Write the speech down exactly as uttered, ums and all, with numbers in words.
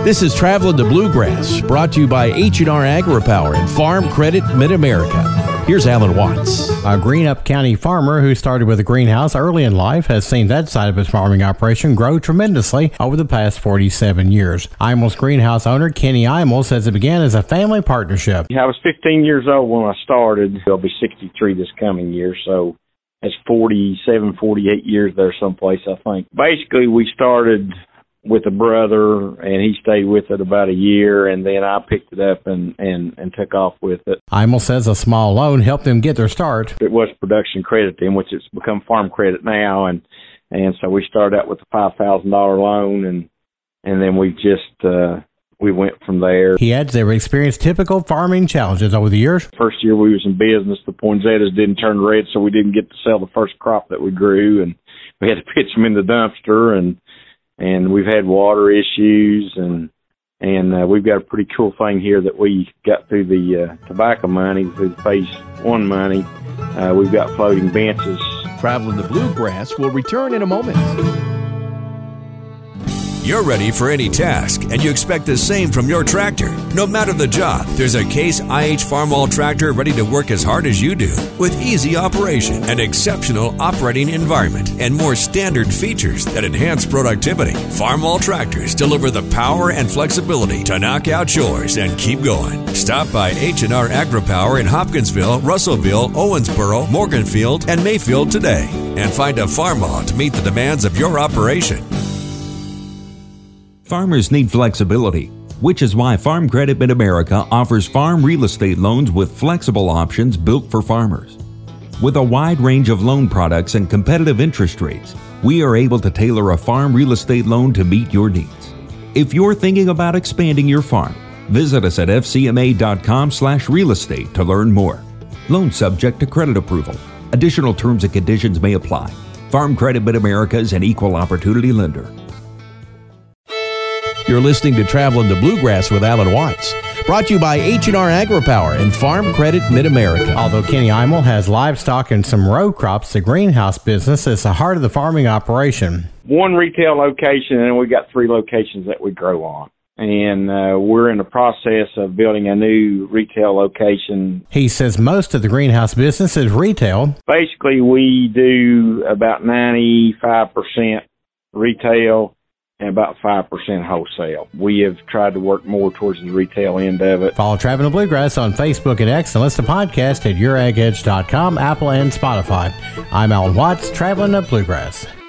This is Traveling the Bluegrass, brought to you by H and R AgriPower and Farm Credit Mid-America. Here's Alan Watts. A Greenup County farmer who started with a greenhouse early in life has seen that side of his farming operation grow tremendously over the past forty-seven years. Imels greenhouse owner Kenny Imels says it began as a family partnership. I was fifteen years old when I started. I'll be sixty-three this coming year, so that's forty-seven, forty-eight years there someplace, I think. Basically, we started with a brother, and he stayed with it about a year, and then I picked it up and, and, and took off with it. Imel says a small loan helped them get their start. It was production credit then, which it's become farm credit now, and and so we started out with a five thousand dollars loan, and and then we just uh, we went from there. He adds they have experienced typical farming challenges over the years. First year we was in business, the poinsettias didn't turn red, so we didn't get to sell the first crop that we grew, and we had to pitch them in the dumpster, and And we've had water issues, and and uh, we've got a pretty cool thing here that we got through the uh, tobacco money, through the phase one money. Uh, we've got floating benches. Traveling the Bluegrass will return in a moment. You're ready for any task, and you expect the same from your tractor. No matter the job, there's a Case I H Farmall tractor ready to work as hard as you do, with easy operation, an exceptional operating environment, and more standard features that enhance productivity. Farmall tractors deliver the power and flexibility to knock out chores and keep going. Stop by H and R AgriPower in Hopkinsville, Russellville, Owensboro, Morganfield, and Mayfield today, and find a Farmall to meet the demands of your operation. Farmers need flexibility, which is why Farm Credit Mid-America offers farm real estate loans with flexible options built for farmers. With a wide range of loan products and competitive interest rates, we are able to tailor a farm real estate loan to meet your needs. If you're thinking about expanding your farm, visit us at f c m a dot com slash real estate to learn more. Loan subject to credit approval. Additional terms and conditions may apply. Farm Credit Mid-America is an equal opportunity lender. You're listening to Traveling the Bluegrass with Alan Watts, brought to you by H and R AgriPower and Farm Credit Mid-America. Although Kenny Imel has livestock and some row crops, the greenhouse business is the heart of the farming operation. One retail location, and we got three locations that we grow on. And uh, we're in the process of building a new retail location. He says most of the greenhouse business is retail. Basically, we do about ninety-five percent retail and about five percent wholesale. We have tried to work more towards the retail end of it. Follow Traveling the Bluegrass on Facebook and X, and listen to podcasts at your ag edge dot com, Apple, and Spotify. I'm Alan Watts, Traveling the Bluegrass.